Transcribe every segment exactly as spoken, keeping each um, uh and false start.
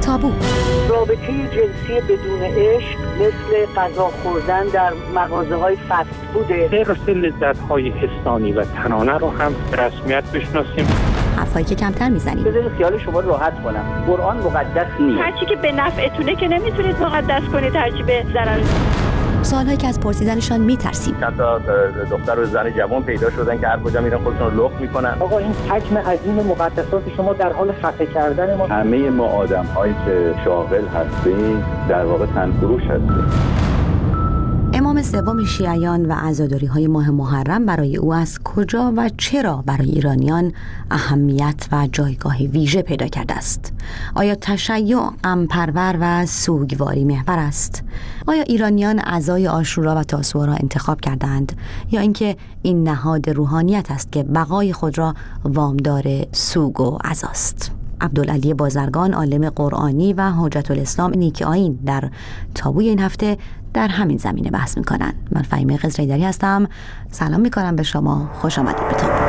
تابو. رابطه جنسی بدون عشق مثل غذا خوردن در مغازه‌های فست فوده. حرص لذت‌های حسانی و تنانه رو هم به رسمیت بشناسیم. حرفایی که کمتر میزنیم. بذارید خیال شما راحت کنم. قرآن مقدس نیست. هرچی که به نفعتونه که نمیتونید مقدس کنید، هرچی به ضرر. سوالهایی که از پرسیدنشان میترسیم. چند تا دختر و زن جوان پیدا شدن که هر کجا میرن خودشون رو لخت میکنن. آقا این حجم عظیم مقدسات شما در حال خفه کردن ما. همه ما آدم‌هایی که شاغل هستیم در واقع تنفروش هستیم. امام سوم شیعیان و عزاداری‌های ماه محرم برای او از کجا و چرا برای ایرانیان اهمیت و جایگاه ویژه پیدا کرده است؟ آیا تشیع غم‌پرور و سوگواری محور است؟ آیا ایرانیان عزای عاشورا و تاسوعا را انتخاب کردند یا اینکه این نهاد روحانیت است که بقای خود را وامدار سوگ و عزاست؟ عبدالعلی بازرگان، عالم قرآنی و حجت الاسلام نیک آیین، در تابوی این هفته در همین زمینه بحث میکنن. من فهیمه قزریدری هستم. سلام میکنم به شما. خوش آمدید به تابو.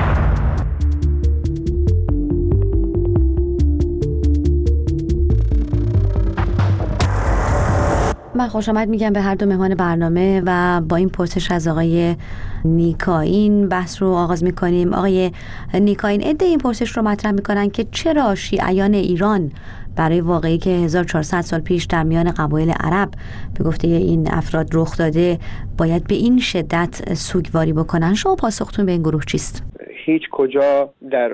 من خوش آمد میگم به هر دو مهمان برنامه و با این پرسش از آقای نیک آیین بحث رو آغاز میکنیم. آقای نیک آیین، عده این پرسش رو مطرح میکنن که چرا شیعیان ایران برای واقعی که هزار و چهارصد سال پیش در میان قبایل عرب به گفته این افراد رخ داده باید به این شدت سوگواری بکنن؟ شما پاسختون به این گروه چیست؟ هیچ کجا در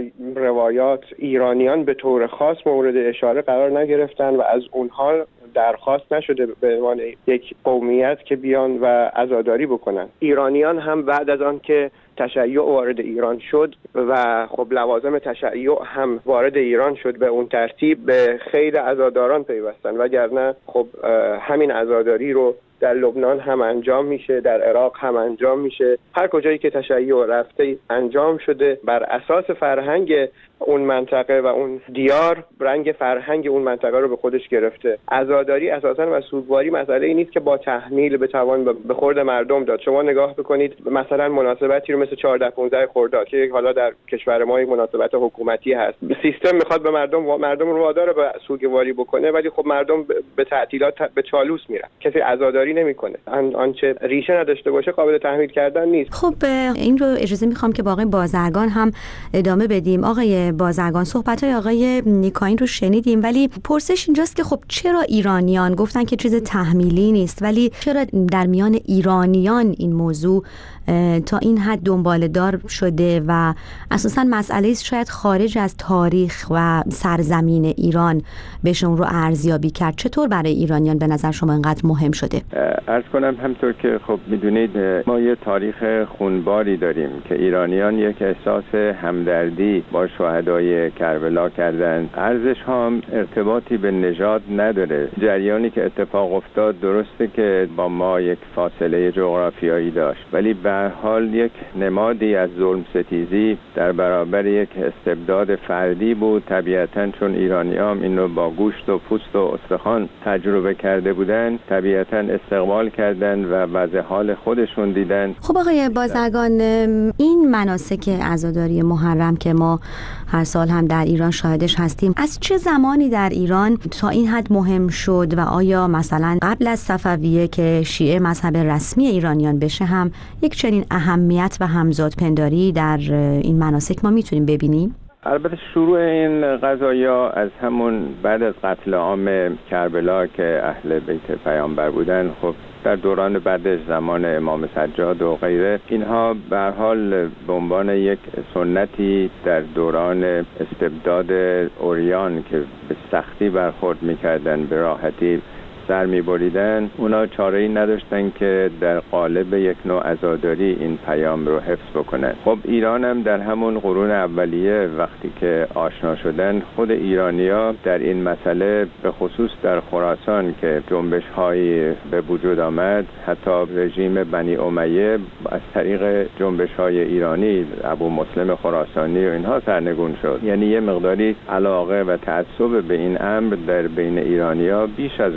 روایات ایرانیان به طور خاص مورد اشاره قرار نگرفتن و از اونها درخواست نشده به عنوان یک قومیت که بیان و عزاداری بکنن. ایرانیان هم بعد از آن که تشیع وارد ایران شد و خب لوازم تشیع هم وارد ایران شد، به اون ترتیب به خیل عزاداران پیوستن، وگرنه خب همین عزاداری رو در لبنان هم انجام میشه، در عراق هم انجام میشه، هر کجایی که تشیع رفته انجام شده. بر اساس فرهنگ اون منطقه و اون دیار رنگ فرهنگ اون منطقه رو به خودش گرفته. عزاداری اساساً و سوگواری مسئله ای نیست که با تحمیل بتوان به خورد مردم داد. شما نگاه بکنید مثلا مناسبتی رو مثل چهارده پانزده خرداد که حالا در کشور ما یک مناسبت حکومتی هست، سیستم میخواد به مردم مردم رو وادار به سوگواری بکنه، ولی خب مردم به تعطیلات به چالوس میرن، کسی عزاداری نمیکنه. آنچه ریشه نداشته باشه قابل تحمیل کردن نیست. خب این رو اجازه میخوام که با آقای بازرگان هم ادامه بدیم. آقای بازرگان، صحبت‌های آقای نیک آیین رو شنیدیم، ولی پرسش اینجاست که خب چرا ایرانیان گفتن که چیز تحمیلی نیست، ولی چرا در میان ایرانیان این موضوع تا این حد دنباله دار شده و اساساً مسئله شاید خارج از تاریخ و سرزمین ایران بهشون رو ارزیابی کرد؟ چطور برای ایرانیان به نظر شما اینقدر مهم شده؟ عرض کنم همطور که خب میدونید ما یه تاریخ خونباری داریم که ایرانیان یک احساس همدردی با شهدای کربلا کردند. ارزش ها ارتباطی به نژاد نداره. جریانی که اتفاق افتاد درسته که با ما یک فاصله جغرافیایی داشت، ولی به هر حال یک نمادی از ظلم ستیزی در برابر یک استبداد فردی بود. طبیعتاً چون ایرانیام اینو با گوشت و پوست و استخوان تجربه کرده بودن، طبیعتاً استقبال کردن و وضع حال خودشون دیدن. خب آقای بازرگان، این مناسک عزاداری محرم که ما هر سال هم در ایران شاهدش هستیم، از چه زمانی در ایران تا این حد مهم شد و آیا مثلا قبل از صفویه که شیعه مذهب رسمی ایرانیان بشه هم یک چنین اهمیت و همزادپنداری در این مناسک ما میتونیم ببینیم؟ البته شروع این قضایا از همون بعد از قتل عام کربلا که اهل بیت پیامبر بودن، خب در دوران بعدش زمان امام سجاد و غیره، اینها به هر حال به عنوان یک سنتی در دوران استبداد اوریان که به سختی برخورد میکردن، به راحتی سر می‌بریدن، اونا چاره‌ای نداشتن که در قالب یک نوع عزاداری این پیام رو حفظ بکنن. خب ایران هم در همون قرون اولیه وقتی که آشنا شدن، خود ایرانی‌ها در این مسئله به خصوص در خراسان که جنبش‌هایی به وجود آمد، حتی رژیم بنی امیه از طریق جنبش‌های ایرانی، ابو مسلم خراسانی و اینها سرنگون شد. یعنی یه مقداری علاقه و تعصب به این امر در بین ایرانی‌ها بیش از اونها شد.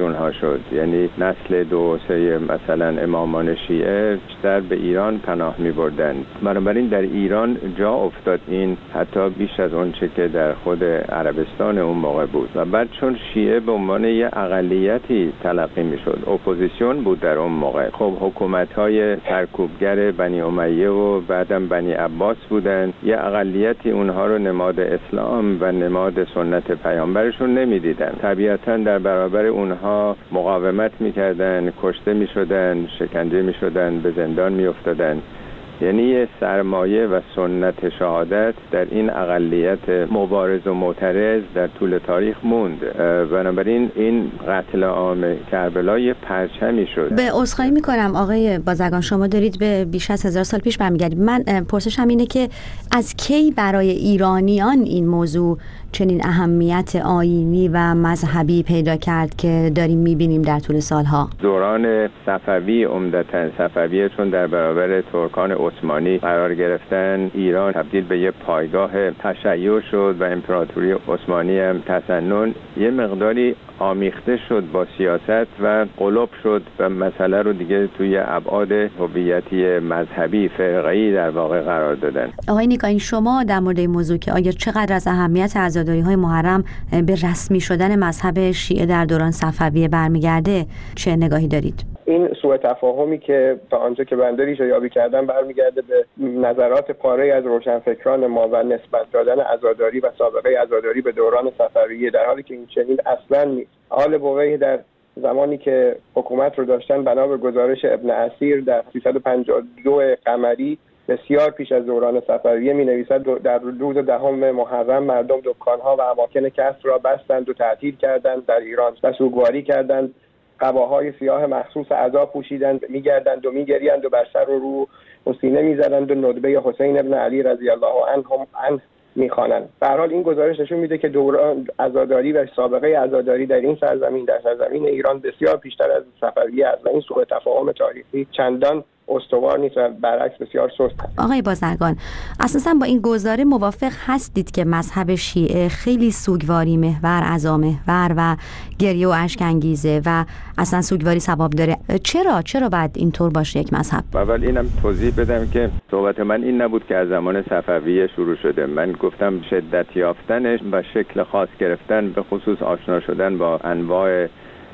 میشد. یعنی نسل دو سه مثلا امامان شیعه بیشتر به ایران پناه می بردن. بنابراین در ایران جا افتاد این حتی بیش از اون چه که در خود عربستان اون موقع بود. و بعد چون شیعه به عنوان یه اقلیتی تلقی می شد، اپوزیسیون بود در اون موقع. خب حکومت‌های سرکوبگر بنی امیه و بعدم بنی عباس بودن، یه اقلیتی اونها رو نماد اسلام و نماد سنت پیامبرشون نمیدیدن. طبیعتاً در برابر اونها مقاومت میکردن، کشته میشدن، شکنجه میشدن، به زندان میافتادن. یعنی یه سرمایه و سنت شهادت در این اقلیت مبارز و معترض در طول تاریخ موند. بنابراین این قتل عام کربلا یه پرچمی شد. به عذرخواهی میکنم آقای بازرگان، شما دارید به بیش از هزار سال پیش برمیگردید. من پرسشم اینه که از کی برای ایرانیان این موضوع چنین اهمیت آیینی و مذهبی پیدا کرد که داریم میبینیم در طول سالها؟ دوران صفوی عمدتاً صفویه، چون در برابر ترکان عثمانی قرار گرفتن، ایران تبدیل به یه پایگاه تشیع شد و امپراتوری عثمانی هم تسنن یه مقداری آمیخته شد با سیاست و قلوب شد و مسئله رو دیگه توی ابعاد هویتی مذهبی فرقه‌ای در واقع قرار دادن. آقای نیکاین، شما در مورد این موضوع که آیا چقدر از اهمیت عزاداری‌های محرم به رسمی شدن مذهب شیعه در دوران صفویه برمیگرده چه نگاهی دارید؟ این سوء تفاهمی که تا آنجا که بنده ریشه یابی کردم برمیگرده به نظرات پاره از روشنفکران ما و نسبت دادن عزاداری و سابقه عزاداری به دوران صفویه، در حالی که این چنین اصلا نیست. آل بویه در زمانی که حکومت رو داشتن بنا به گزارش ابن اسیر در سیصد و پنجاه و دو قمری بسیار پیش از دوران صفویه می نویسد در روز دهم محرم مردم دکانها و اماکن کسب را بستند و تعطیل کردند در ایران و سوگواری کردند. قباهای سیاه مخصوص عزا پوشیدند، میگردند و میگریند و بر سر و رو و سینه میزدند و ندبه حسین ابن علی رضی الله عنه عنه میخوانند. به هر حال این گزارش نشون میده که دوران عزاداری و سابقه عزاداری در این سرزمین، در سرزمین ایران، بسیار بیشتر از صفویه است و این سوء تفاهم تاریخی چندان استوار نیست و برعکس بسیار سست است. آقای بازرگان، اساساً با این گزاره موافق هستید که مذهب شیعه خیلی سوگواری محور، عزا محور و گریه و اشک انگیزه و اصلا سوگواری ثواب داره؟ چرا چرا باید اینطور باشه یک مذهب؟ اول اینم توضیح بدم که صحبت من این نبود که از زمان صفویه شروع شده. من گفتم شدت یافتنش و شکل خاص گرفتن، به خصوص آشنا شدن با انواع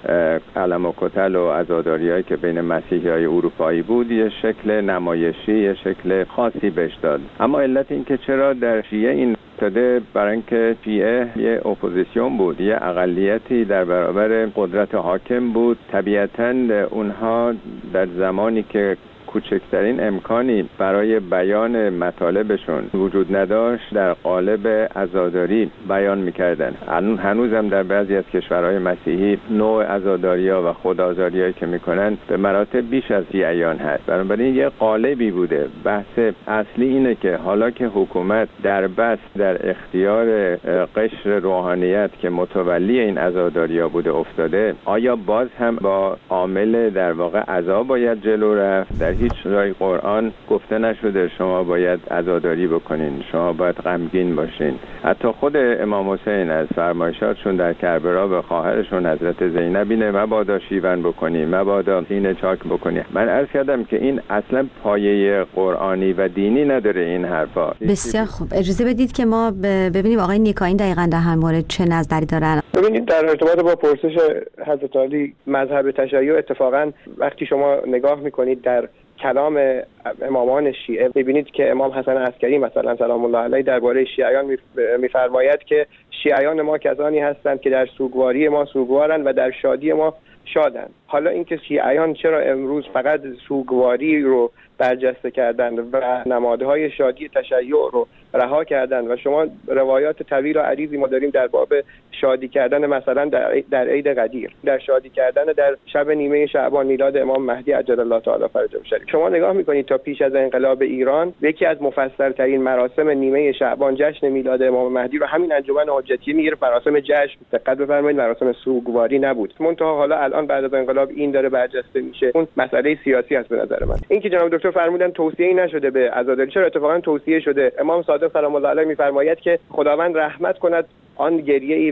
علم و کتل و عزاداری‌هایی که بین مسیحی‌های اروپایی بود، یه شکل نمایشی، یه شکل خاصی بهش داد. اما علت این که چرا در شیعه این افتاده، برای اینکه شیعه یه اپوزیسیون بود، یه اقلیتی در برابر قدرت حاکم بود. طبیعتاً اونها در زمانی که کوچکترین امکانی برای بیان مطالبشون وجود نداشت، در قالب عزاداری بیان میکردن. هنوزم در بعضی از کشورهای مسیحی نوع عزاداری‌ها و خودآزاری‌هایی که میکنن به مراتب بیش از شیعیان هست. بنابراین یه قالبی بوده. بحث اصلی اینه که حالا که حکومت در بست در اختیار قشر روحانیت که متولی این عزاداری‌ها بوده افتاده، آیا باز هم با عامل در واقع عزا باید جلو رفت؟ در هیچ جای قرآن گفته نشده شما باید عزاداری بکنین، شما باید غمگین باشین. حتی خود امام حسین از فرمایشاتشون در کربلا به خواهرشون حضرت زینب اینه مبادا شیون بکنی، مبادا سینه چاک بکنی. من عرض کردم که این اصلا پایه قرآنی و دینی نداره این حرفا. بسیار خوب، اجازه بدید که ما ببینیم آقای نیکاین دقیقاً در همین مورد چه نظری دارن. ببینید، در ارتباط با پرسش حضرت علی مذهب تشیع، اتفاقا وقتی شما نگاه میکنید در کلام امامان شیعه می‌بینید که امام حسن عسکری مثلا سلام الله علیه درباره شیعیان می‌فرماید که شیعیان ما کسانی هستند که در سوگواری ما سوگوارند و در شادی ما شادند. حالا اینکه شیعیان چرا امروز فقط سوگواری رو برجسته کردند و نمادهای شادی تشیع رو رها کردند و شما روایات طویل و عریضی ما داریم در باب شادی کردن مثلا در در عید قدیر، در شادی کردن در شب نیمه شعبان میلاد امام مهدی عجل الله تعالی فرجه شریف. شما نگاه میکنید تا پیش از انقلاب ایران یکی از مفصل‌ترین مراسم نیمه شعبان جشن میلاد امام مهدی رو همین انجمن حجتی میگیره مراسم جشن. دقت بفرمایید، مراسم سوگواری نبود. منتها حالا الان بعد از انقلاب این داره برجسته میشه. اون مسئله سیاسی است به نظر من. اینکه جناب دکتر فرمودن توصیه‌ای نشده به عزاداری، چرا اتفاقا توصیه شده. امام صادق سلام الله علیه میفرماید که خداوند رحمت کند آن گریه‌ای و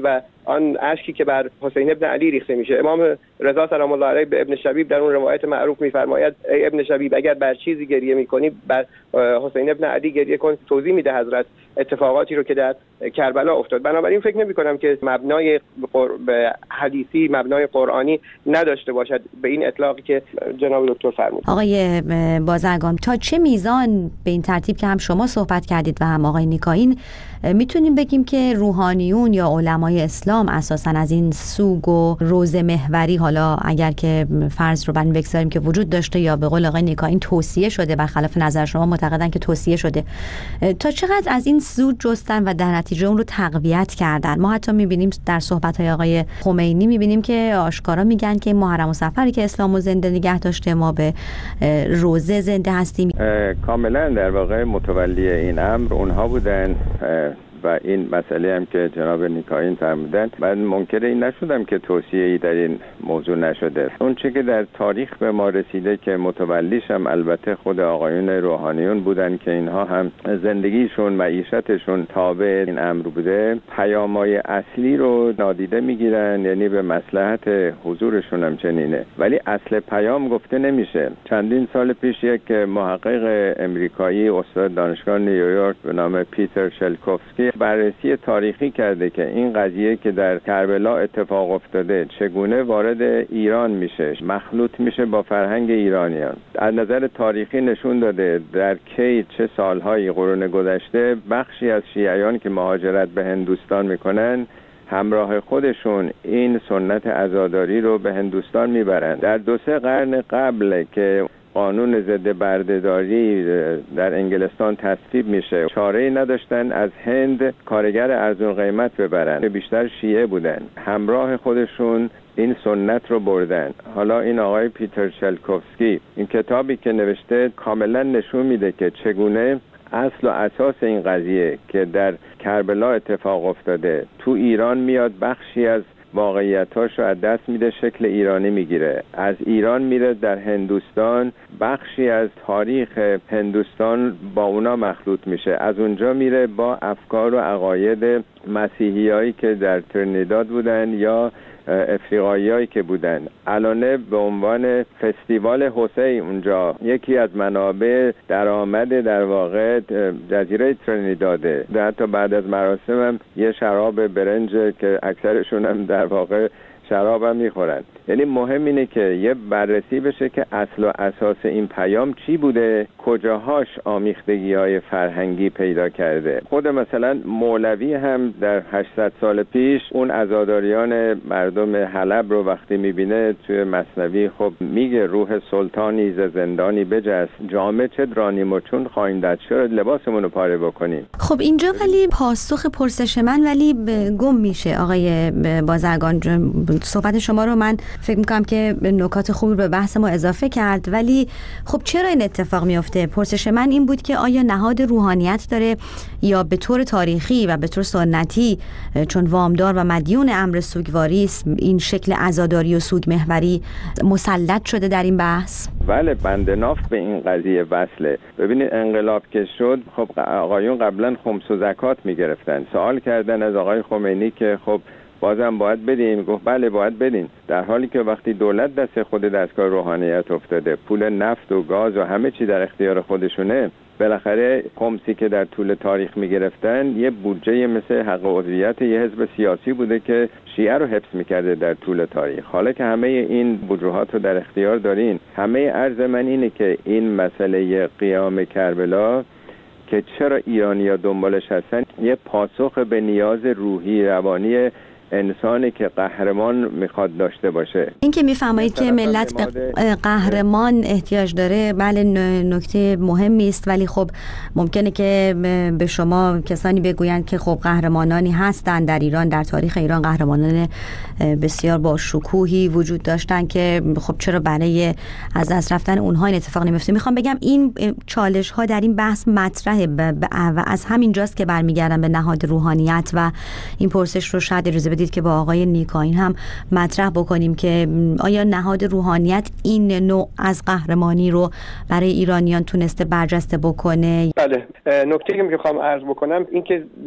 آن اشکی که بر حسین ابن علی ریخته میشه. امام رضا سلام الله علیه به ابن شبیب در اون روایت معروف میفرماید ای ابن شبیب اگر بر چیزی گریه میکنی بر حسین ابن علی گریه کن. توضیح میده حضرت اتفاقاتی رو که در کربلا افتاد. بنابراین فکر نمی کنم که مبنای به حدیثی مبنای قرآنی نداشته باشد به این اطلاقی که جناب دکتر فرمود. آقای بازرگان، تا چه میزان به این ترتیب که هم شما صحبت کردید و هم آقای نیکاین میتونیم بگیم که روحانیون یا علمای اسلام اساساً از این سوگ و روز محوری، حالا اگر که فرض رو بر بگذاریم که وجود داشته یا به قول آقای نیکاین توصیه شده، برخلاف نظر شما معتقدن که توصیه شده، تا چقدر از این سود جستن و در نتیجه اون رو تقویت کردن؟ ما حتی میبینیم در صحبت‌های آقای خمینی میبینیم که آشکارا میگن که محرم و صفری که اسلامو زنده نگه داشته ما به روزه زنده هستیم. کاملا در واقع متولی این امر اونها بودن و این مسئله هم که جناب نیکاین فرمودن، من منکر این نشدم که توصیه‌ای در این موضوع نشده. اون چه که در تاریخ به ما رسیده که متولیش هم البته خود آقایون روحانیون بودن که اینها هم زندگیشون معیشتشون تابع این امر بوده، پیام‌های اصلی رو نادیده میگیرن، یعنی به مصلحت حضورشون هم چنینه، ولی اصل پیام گفته نمیشه. چندین سال پیش یک محقق امریکایی استاد دانشگاه نیویورک به نام پیتر شلکوفسکی بررسی تاریخی کرده که این قضیه که در کربلا اتفاق افتاده چگونه وارد ایران میشه، مخلوط میشه با فرهنگ ایرانیان. از نظر تاریخی نشون داده در کی چه سالهای قرون گذشته بخشی از شیعیان که مهاجرت به هندوستان میکنن همراه خودشون این سنت عزاداری رو به هندوستان میبرن. در دو سه قرن قبل که قانون ضد بردهداری در انگلستان تصویب میشه، چاره‌ای نداشتن از هند کارگر ارزون قیمت ببرن، بیشتر شیعه بودن، همراه خودشون این سنت رو بردن. حالا این آقای پیتر شلکوفسکی این کتابی که نوشته کاملا نشون میده که چگونه اصل و اساس این قضیه که در کربلا اتفاق افتاده تو ایران میاد، بخشی از واقعیتاش رو از دست میده، شکل ایرانی میگیره، از ایران میره در هندوستان، بخشی از تاریخ هندوستان با اونا مخلوط میشه، از اونجا میره با افکار و عقاید مسیحیایی که در ترینیداد بودن یا افریقاییایی که بودن. الان به عنوان فستیوال حسین اونجا یکی از منابع درآمد در واقع جزیره ترینیداده. حتی بعد از مراسم هم یه شراب برنج که اکثرشون هم در واقع شراب هم میخورن. یعنی مهم اینه که یه بررسی بشه که اصل و اساس این پیام چی بوده، کجاهاش آمیختگی های فرهنگی پیدا کرده. خود مثلا مولوی هم در هشتصد سال پیش اون عزاداریان مردم حلب رو وقتی میبینه توی مثنوی خب میگه روح سلطانی ز زندانی بجست، جامه چه درانیم و چون خواهیندت شد لباسمون رو پاره بکنیم. خب اینجا ولی پاسخ پرسش من ولی گم میشه آقای بازرگان. صحبت شما رو من فکر میکنم که نکات خوبی به بحث ما اضافه کرد، ولی خب چرا این اتفاق میفته؟ پرسش من این بود که آیا نهاد روحانیت داره یا به طور تاریخی و به طور سنتی چون وامدار و مدیون امر سوگواری است این شکل عزاداری و سوگ محوری مسلط شده در این بحث؟ بله، بند ناف به این قضیه وصله. ببینید انقلاب که شد، خب آقایون قبلا خمس و زکات میگرفتن، سوال کردن از آقای خمینی که خب بازم باید بدیم، گفت بله باید بدین، در حالی که وقتی دولت دست خود دستگاه روحانیت افتاده، پول نفت و گاز و همه چی در اختیار خودشونه، بالاخره خمسی که در طول تاریخ میگرفتن یه بودجه مثل حق عضویت یه حزب سیاسی بوده که شیعه رو حفظ میکرده در طول تاریخ. حالا که همه این بودجهات رو در اختیار دارین، همه عرض من اینه که این مسئله قیام کربلا که چرا ایرانی‌ها دنبالش هستن، یه پاسخ به نیاز روحی روانی انسانی که قهرمان میخواد داشته باشه. این که میفرمایید که ملت به قهرمان احتیاج داره، بله نکته مهمی است، ولی خب ممکنه که به شما کسانی بگویند که خب قهرمانانی هستن در ایران، در تاریخ ایران قهرمانان بسیار با شکوهی وجود داشتن که خب چرا برای از دست رفتن اونها این اتفاق نمیفته. میخوام بگم این چالش ها در این بحث مطرحه و از همین جاست که برمیگردم به نهاد روحانیت و این پرسش رو شاید اجازه بدید که با آقای نیکاین هم مطرح بکنیم که آیا نهاد روحانیت این نوع از قهرمانی رو برای ایرانیان تونسته برجسته بکنه؟ بله، نکته که میخوام عرض بکنم این که ما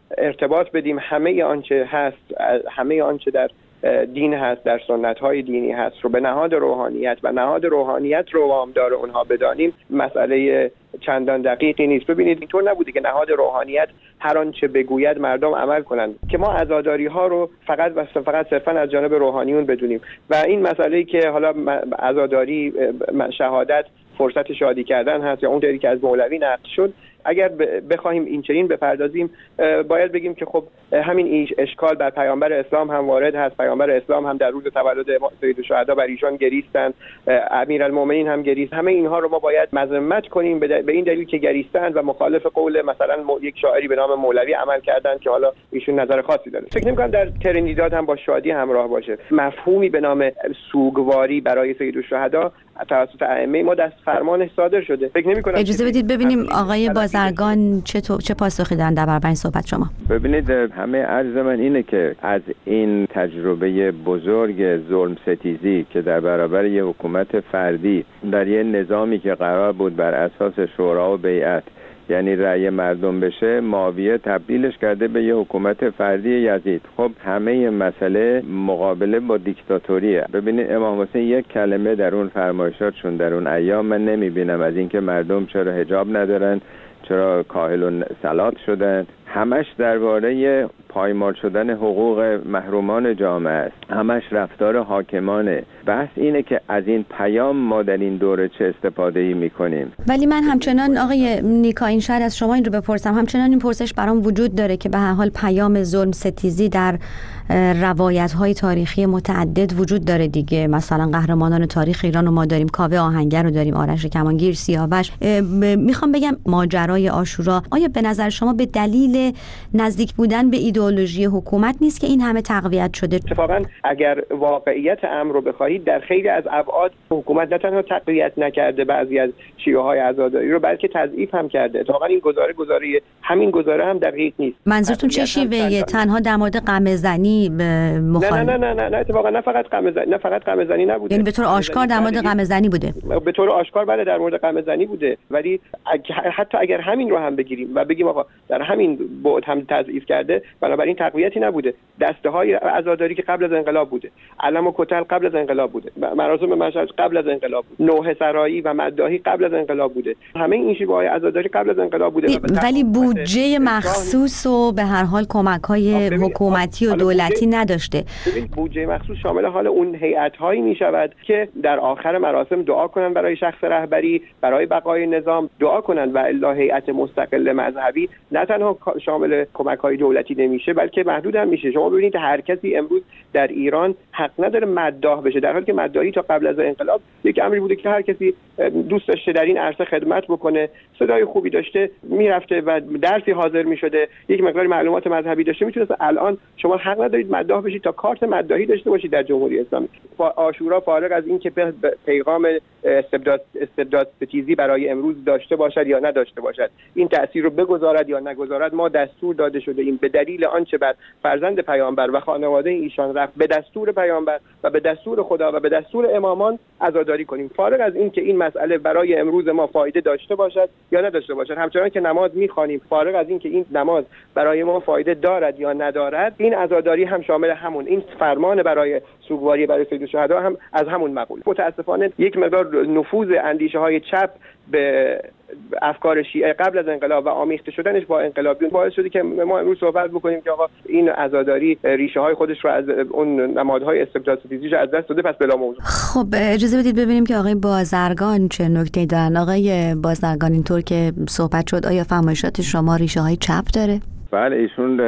ارتباط بدیم همه آنچه هست، همه آنچه در دین هست، در سنت های دینی هست رو به نهاد روحانیت و نهاد روحانیت رو وامدار اونها بدانیم، مسئله چندان دقیقی نیست. ببینید اینطور نبوده که نهاد روحانیت هر آنچه بگوید مردم عمل کنند، که ما عزاداری ها رو فقط و فقط صرفا از جانب روحانیون بدونیم و این مسئله‌ای که حالا عزاداری، شهادت، فرصت شادی کردن هست یا اون طریقی که از مولوی نقل شد، اگر بخوایم این چنین بپردازیم باید بگیم که خب همین اشکال بر پیامبر اسلام هم وارد هست. پیامبر اسلام هم در روز تولد سیدالشهدا بر ایشان گریستند، امیرالمومنین هم گریست. همه اینها رو ما باید مذمت کنیم به این دلیل که گریستند و مخالف قول مثلا یک شاعری به نام مولوی عمل کردند که حالا ایشون نظر خاصی داره. فکر نمی‌کنم در ترندیداد هم با شادی همراه باشه. مفهومی به نام سوگواری برای سیدالشهدا توسط ائمه ما دست فرمان صادر شده. فکر نمی‌کنم. اجازه بدید ببینیم آقای بازرگان چه چه پاسخی دارن در برابر این صحبت شما. ببینید همه عرض من اینه که از این تجربه بزرگ ظلم ستیزی که در برابر یه حکومت فردی در یه نظامی که قرار بود بر اساس شورا و بیعت یعنی رأی مردم بشه، معاویه تبدیلش کرده به یه حکومت فردی یزید. خب همه مسئله مقابله با دیکتاتوریه. ببینید امام حسین یک کلمه در اون فرمایشاتشون در اون ایام من نمیبینم از اینکه مردم چرا حجاب ندارن، چرا کاهل و سلات شدن. همش درباره پایمال شدن حقوق محرومان جامعه است، همش رفتار حاکمانه. بحث اینه که از این پیام ما در این دوره چه استفاده‌ای می‌کنیم. ولی من همچنان آقای نیکا این شاید از شما این رو بپرسم، همچنان این پرسش برام وجود داره که به هر حال پیام ظلم ستیزی در روایت‌های تاریخی متعدد وجود داره دیگه. مثلا قهرمانان تاریخ ایران رو ما داریم، کاوه آهنگر رو داریم، آرش کمانگیر، سیاوش. میخوام بگم ماجرای عاشورا آیا به نظر شما به دلیل نزدیک بودن به ایدئولوژی حکومت نیست که این همه تقویت شده؟ اتفاقا اگر واقعیت امر رو بخواهید در خیلی از ابعاد حکومت نه تنها تقویت نکرده بعضی از شیوه‌های عزاداری رو، بلکه تضعیف هم کرده. اتفاقا این گزاره گزاره همین گزاره هم دقیق نیست. منظورتون چه شیوه‌ای؟ تنها در مورد قمه‌زنی مخالف؟ نه نه نه نه نه اتفاقا نه فقط قمه‌زنی، نه فقط قمه‌زنی نبوده، یعنی به طور آشکار در مورد قمه‌زنی بوده. به طور آشکار بله در مورد قمه‌زنی بوده، ولی حتی اگر همین رو هم بگیریم و بگیم آقا در همین بعد هم تضعیف کرده، بنابراین تقویتی نبوده. دسته‌های عزاداری که قبل از انقلاب بوده، علم و کتل قبل از انقلاب بوده، مراسم مشهد قبل از انقلاب بوده، نوحه سرایی و مداحی قبل از انقلاب بوده. همه این شیوه‌های عزاداری قبل از انقلاب بوده. ولی بودجه مخصوص و به هر حال کمک‌های حکومتی و دولتی نداشته. ببین بودجه مخصوص شامل حال اون هیئت‌هایی می‌شود که در آخر مراسم دعا کنن برای شخص رهبری، برای بقای نظام دعا کنن و الا هیئت مستقل مذهبی نه تنها شامل کمک‌های دولتی نمیشه بلکه محدود هم میشه. شما ببینید هر کسی امروز در ایران حق نداره مداح بشه، در حالی که مداحی تا قبل از انقلاب یک امری بوده که هر کسی دوست داشته در این عرصه خدمت بکنه، صدای خوبی داشته میرفته و درسی حاضر میشده، یک مقدار معلومات مذهبی داشته میتونه. الان شما حق ندارید مداح بشید تا کارت مداحی داشته باشید در جمهوری اسلامی. عاشورا فارغ از این که پیغام استبداد استبداد ستیزی برای امروز داشته باشد یا نداشته باشد، این تأثیر رو بگذارد یا نگذارد، ما دستور داده شده این به دلیل آنچه بر فرزند پیامبر و خانواده ایشان رفت به دستور پیامبر و به دستور خدا و به دستور امامان عزاداری کنیم، فارغ از این که این مسئله برای امروز ما فایده داشته باشد یا نداشته باشد. همچنان که نماز می‌خوانیم، فارغ از این که این نماز برای ما فایده دارد یا ندارد، این عزاداری هم شامل همون این فرمان برای سوگواری برای سیدالشهدا هم از همون مقوله. متأسفانه یک مقدار نفوذ اندیشه‌های چپ به افکار شیعه قبل از انقلاب و آمیخته شدنش با انقلابیون باعث شده که ما امروز صحبت بکنیم که آقا این عزاداری ریشه های خودش رو از اون نمادهای استبداد ستیزیش از دست داده، پس بلا موضوع. خب اجازه بدید ببینیم که آقای بازرگان چه نکته‌ای دارن. آقای بازرگان اینطور که صحبت شد آیا فرمایشات شما ریشه های چپ داره؟ بله ایشون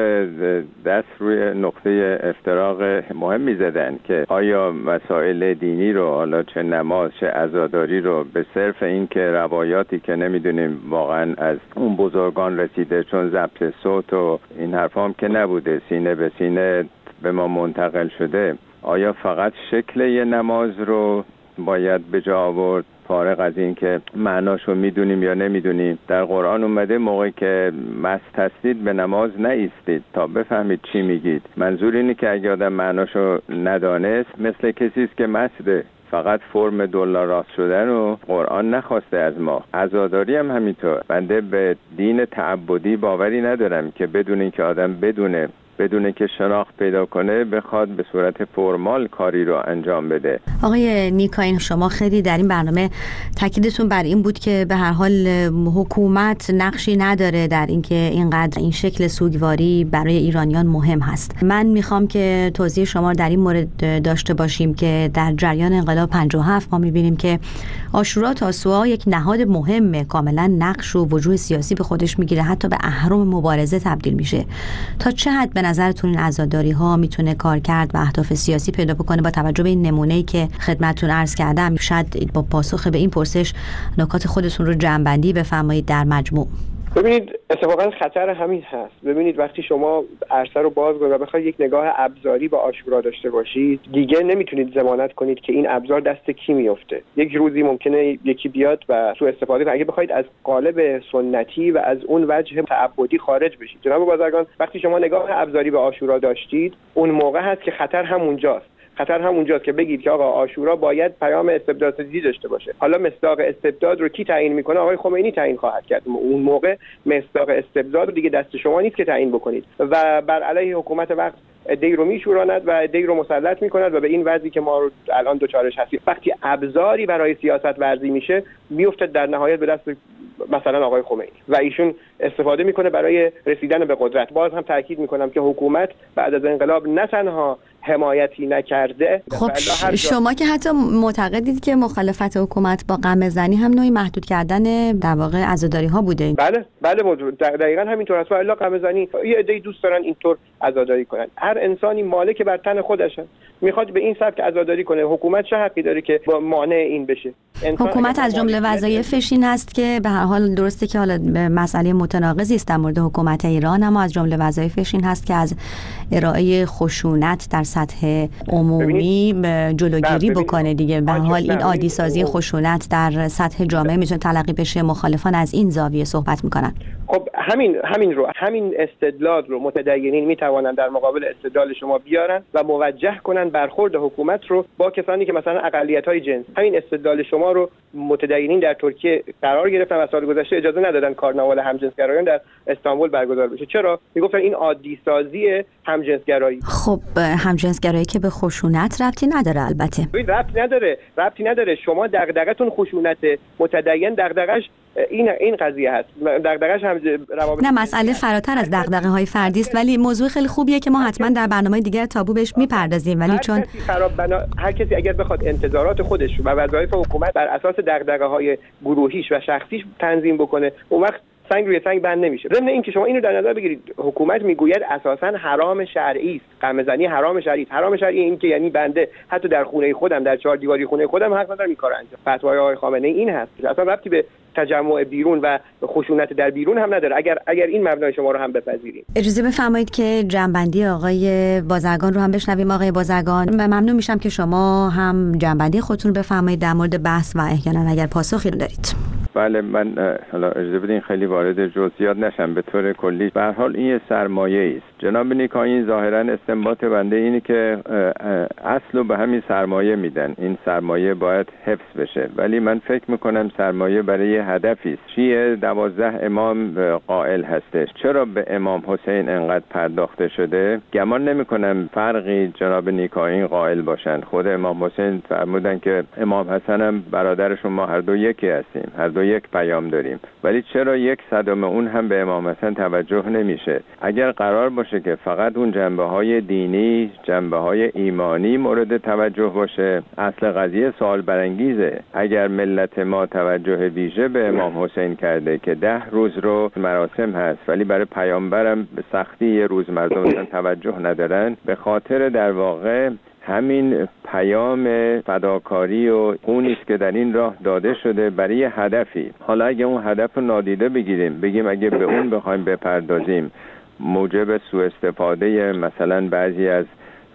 دست روی نقطه افتراق مهمی زدن که آیا مسائل دینی رو، حالا چه نماز چه عزاداری رو، به صرف این که روایاتی که نمیدونیم واقعا از اون بزرگان رسیده، چون ضبط صوت و این حرفا هم که نبوده، سینه به سینه به ما منتقل شده، آیا فقط شکل یه نماز رو باید به جا آورد فارغ از این که معناشو میدونیم یا نمیدونیم؟ در قرآن اومده موقعی که مست هستید به نماز نایستید تا بفهمید چی میگید. منظور اینه که اگه آدم معناشو ندانست مثل کسی است که مسته، فقط فرم دلار راست شدن و قرآن نخواسته از ما. عزاداری هم همینطور. بنده به دین تعبدی باوری ندارم که بدون اینکه آدم بدونه بدون که شناخت پیدا کنه بخواد به صورت فرمال کاری رو انجام بده. آقای نیکاین، شما خیلی در این برنامه تاکیدتون بر این بود که به هر حال حکومت نقشی نداره در اینکه اینقدر این شکل سوگواری برای ایرانیان مهم هست. من میخوام که توضیح شما در این مورد داشته باشیم که در جریان انقلاب پنجاه و هفت ما میبینیم که عاشورا تاسوعا یک نهاد مهمه، کاملا نقش و وجوه سیاسی به خودش میگیره، حتی به اهرم مبارزه تبدیل میشه. تا چه حد به نظرتون این عزاداری ها میتونه کار کرد و اهداف سیاسی پیدا بکنه با توجه به این نمونه‌ای که خدمتتون عرض کردم؟ شاید با پاسخ به این پرسش نکات خودتون رو جمع‌بندی بفرمایید در مجموع. ببینید اتفاقا خطر همین هست. ببینید وقتی شما عرصه رو باز کنید و بخواید یک نگاه ابزاری به عاشورا داشته باشید، دیگه نمیتونید ضمانت کنید که این ابزار دست کی میفته. یک روزی ممکنه یکی بیاد و سوء استفاده کنه. اگه بخواید از قالب سنتی و از اون وجه تعبدی خارج بشید، جناب بازرگان، وقتی شما نگاه ابزاری به عاشورا داشتید، اون موقع هست که خطر همونجاست. خطر همونجاست که بگید که آقا عاشورا باید پیام استبدادی داشته باشه. حالا مصداق استبداد رو کی تعیین میکنه؟ آقای خمینی تعیین خواهد کرد. اون موقع مصداق استبداد رو دیگه دست شما نیست که تعیین بکنید و بر علیه حکومت وقت عده‌ای رو میشوراند و عده‌ای رو مسلط میکند و به این وضعی که ما رو الان دوچارش هستیم. وقتی ابزاری برای سیاست ورزی میشه، میفته در نهایت به دست مثلا آقای خمینی و ایشون استفاده میکنه برای رسیدن به قدرت. باز هم تاکید میکنم که حکومت بعد از انقلاب نه تنها حمایتی نکرده. خب شما که حتی معتقدید که مخالفت حکومت با قمه‌زنی هم نوعی محدود کردن در واقع عزاداری ها بوده. بله بله دقیقاً همینطور است. الا قمه‌زنی یه عده‌ای دوست دارن اینطور عزاداری کنن. هر انسانی مالک بر تن خودشه. میخواد به این سبک عزاداری کنه. حکومت چه حقی داره که مانع این بشه؟ حکومت از جمله وظایفش این است که به هر حال درسته که حالا مسئله متناقضی است در مورد حکومت ایران، اما از جمله وظایفش این هست که از ارائه خشونت در سطح عمومی جلوگیری بکنه دیگه. به هر حال این عادی سازی خشونت در سطح جامعه میتونه تلقی بشه. مخالفان از این زاویه صحبت میکنن. خب همین همین رو همین استدلال رو متدینین میتوانن در مقابل استدلال شما بیارن و موجه کنن برخورد حکومت رو با کسانی که مثلا اقلیت‌های جنس. همین استدلال شما رو متدینین در ترکیه قرار گرفتن و سال گذشته اجازه ندادن کارناوال همجنسگرایان در استانبول برگزار بشه. چرا؟ میگفتن این عادی سازی همجنسگرایی. خب همجنسگرایی که به خشونت ربطی نداره. البته ربطی نداره ربطی نداره شما دغدغتون خشونت، متدین دغدغش این این قضیه هست. دغدغش هم روابط نه، مسئله فراتر از دغدغه‌های فردی است، ولی موضوع خیلی خوبیه که ما حتما در برنامه دیگر تابو بهش میپردازیم. ولی هر چون کسی خراب بنا... هر کسی اگر بخواد انتظارات خودش و وظایف حکومت بر اساس دغدغه‌های گروهیش و شخصیش تنظیم بکنه، اون وقت سنگ روی سنگ بند نمیشه. ضمن اینکه شما اینو در نظر بگیرید، حکومت میگوید اساساً حرام شرعی است. قمه‌زنی حرام شرعی است. حرام شرعی این که یعنی بنده حتی در خونه خودم، در چهار دیواری خونه خودم حق ندارم این کارو انجام. فتوای آقای خامنه‌ای این هست. اصلا ربطی به تجمع بیرون و خشونت در بیرون هم نداره. اگر اگر این مبنای شما رو هم بپذیریم. اجازه بفرمایید که جنبندی آقای بازرگان رو هم بشنویم. آقای بازرگان، ممنون میشم که شما هم جنبندی خودتون بفرمایید در مورد بحث و احیانا اگر پاسخی دارید. بله، من حالا اجازه بدین خیلی وارد جزئیات نشم. به طور کلی به هر حال این یه سرمایه است. جناب نیکاین ظاهرا استنباط بنده اینه که اصل رو به همین سرمایه میدن. این سرمایه باید حفظ بشه، ولی من فکر میکنم سرمایه برای هدفی است. شیعه دوازده امام قائل هستش. چرا به امام حسین انقدر پرداخته شده؟ گمان نمیکنم فرقی جناب نیکاین قائل باشن. خود امام حسین فرمودن که امام حسن هم برادرشون، ما هر دو یکی هستیم، هر دو یک پیام داریم. ولی چرا یک صدم اون هم به امام حسن توجه نمیشه؟ اگر قرار باشه که فقط اون جنبه‌های دینی، جنبه‌های ایمانی مورد توجه باشه، اصل قضیه سوال برانگیزه. اگر ملت ما توجه ویژه به امام حسین کرده که ده روز رو مراسم هست، ولی برای پیامبرم به سختی یه روز مردم توجه ندارن، به خاطر در واقع همین پیام فداکاری و اونی است که در این راه داده شده برای هدفی. حالا اگه اون هدف رو نادیده بگیریم، بگیم اگه به اون بخوایم بپردازیم موجب سوء استفاده مثلا بعضی از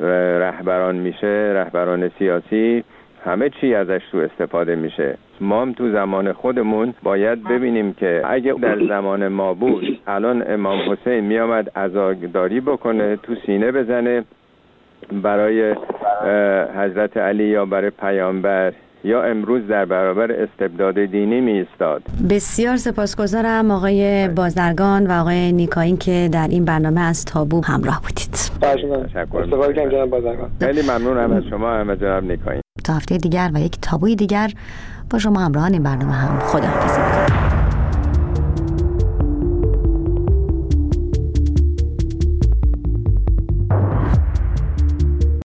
رهبران میشه، رهبران سیاسی، همه چی ازش سوء استفاده میشه. ما هم تو زمان خودمون باید ببینیم که اگه در زمان ما بود، الان امام حسین میامد عزاداری بکنه، تو سینه بزنه برای حضرت علی یا برای پیامبر یا امروز در برابر استبداد دینی می ایستاد. بسیار سپاسگزارم آقای بازرگان و آقای نیکاین که در این برنامه از تابو همراه بودید. تشکر جناب بازرگان. خیلی ممنونم از شما هم جناب نیکاین. تا هفته دیگر و یک تابوی دیگر با شما همراهان این برنامه هم خداحافظی می‌کنم.